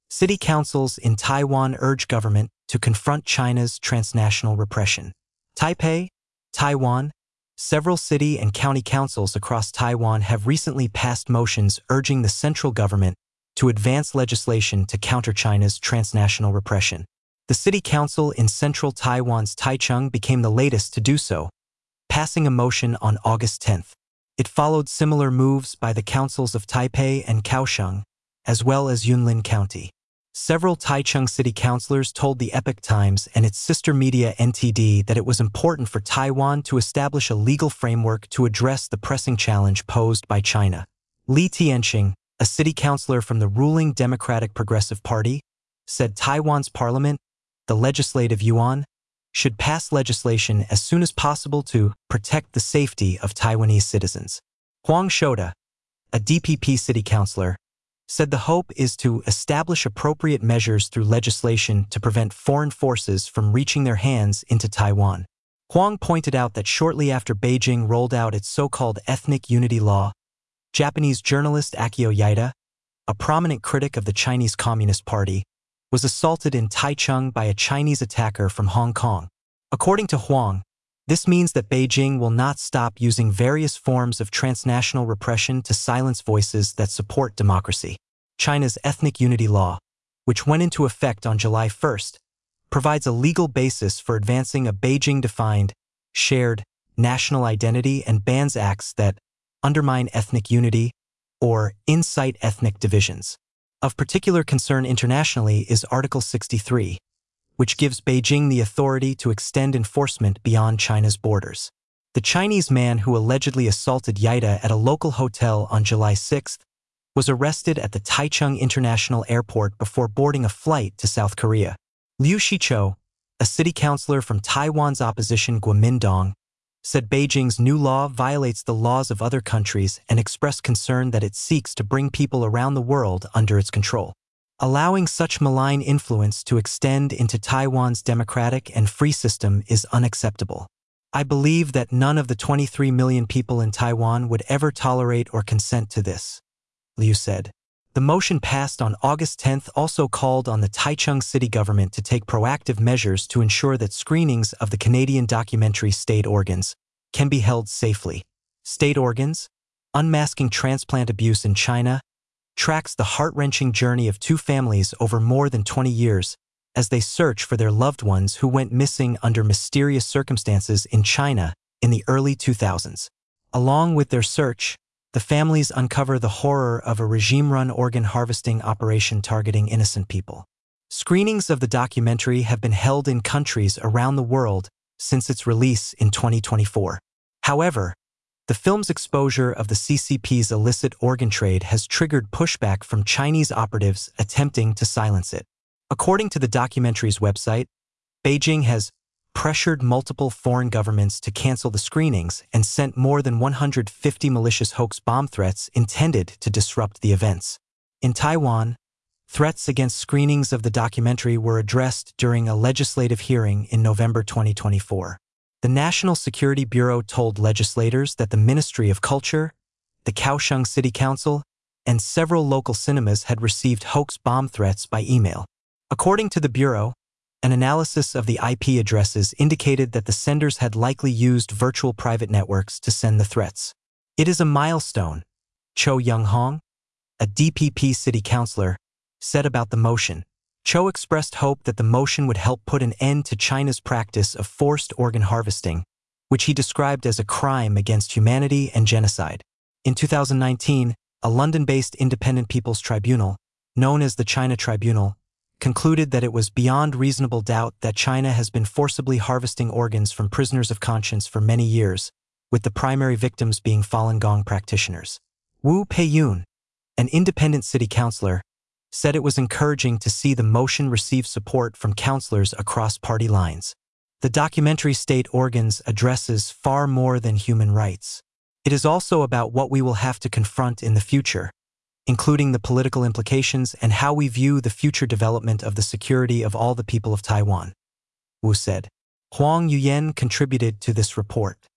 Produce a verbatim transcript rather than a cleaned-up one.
City councils in Taiwan urge government to confront China's transnational repression. Taipei, Taiwan. Several city and county councils across Taiwan have recently passed motions urging the central government to advance legislation to counter China's transnational repression. The city council in central Taiwan's Taichung became the latest to do so, passing a motion on August tenth. It followed similar moves by the councils of Taipei and Kaohsiung, as well as Yunlin County. Several Taichung city councilors told the Epoch Times and its sister media N T D that it was important for Taiwan to establish a legal framework to address the pressing challenge posed by China. Li Tianxing, a city councilor from the ruling Democratic Progressive Party, said Taiwan's parliament, the Legislative Yuan, should pass legislation as soon as possible to protect the safety of Taiwanese citizens. Huang Shouda, a D P P city councilor, said the hope is to establish appropriate measures through legislation to prevent foreign forces from reaching their hands into Taiwan. Huang pointed out that shortly after Beijing rolled out its so-called ethnic unity law, Japanese journalist Akio Yaida, a prominent critic of the Chinese Communist Party, was assaulted in Taichung by a Chinese attacker from Hong Kong. According to Huang, this means that Beijing will not stop using various forms of transnational repression to silence voices that support democracy. China's ethnic unity law, which went into effect on July first, provides a legal basis for advancing a Beijing-defined, shared, national identity and bans acts that undermine ethnic unity or incite ethnic divisions. Of particular concern internationally is Article sixty-three, which gives Beijing the authority to extend enforcement beyond China's borders. The Chinese man who allegedly assaulted Yaida at a local hotel on July sixth was arrested at the Taichung International Airport before boarding a flight to South Korea. Liu Shiqiu, a city councilor from Taiwan's opposition Guomindang, said Beijing's new law violates the laws of other countries and expressed concern that it seeks to bring people around the world under its control. Allowing such malign influence to extend into Taiwan's democratic and free system is unacceptable. I believe that none of the twenty-three million people in Taiwan would ever tolerate or consent to this, Liu said. The motion passed on August tenth also called on the Taichung city government to take proactive measures to ensure that screenings of the Canadian documentary State Organs can be held safely. State Organs, Unmasking Transplant Abuse in China, tracks the heart-wrenching journey of two families over more than twenty years as they search for their loved ones who went missing under mysterious circumstances in China in the early two thousands. Along with their search, the families uncover the horror of a regime-run organ harvesting operation targeting innocent people. Screenings of the documentary have been held in countries around the world since its release in twenty twenty-four. However, the film's exposure of the C C P's illicit organ trade has triggered pushback from Chinese operatives attempting to silence it. According to the documentary's website, Beijing has pressured multiple foreign governments to cancel the screenings and sent more than one hundred fifty malicious hoax bomb threats intended to disrupt the events. In Taiwan, threats against screenings of the documentary were addressed during a legislative hearing in November twenty twenty-four. The National Security Bureau told legislators that the Ministry of Culture, the Kaohsiung City Council, and several local cinemas had received hoax bomb threats by email. According to the Bureau, an analysis of the I P addresses indicated that the senders had likely used virtual private networks to send the threats. It is a milestone, Cho Young-hong, a D P P city councilor, said about the motion. Cho expressed hope that the motion would help put an end to China's practice of forced organ harvesting, which he described as a crime against humanity and genocide. In two thousand nineteen, a London-based independent people's tribunal, known as the China Tribunal, concluded that it was beyond reasonable doubt that China has been forcibly harvesting organs from prisoners of conscience for many years, with the primary victims being Falun Gong practitioners. Wu Peiyun, an independent city councilor, said it was encouraging to see the motion receive support from councilors across party lines. The documentary State Organs addresses far more than human rights. It is also about what we will have to confront in the future, including the political implications and how we view the future development of the security of all the people of Taiwan, Wu said. Huang Yuyen contributed to this report.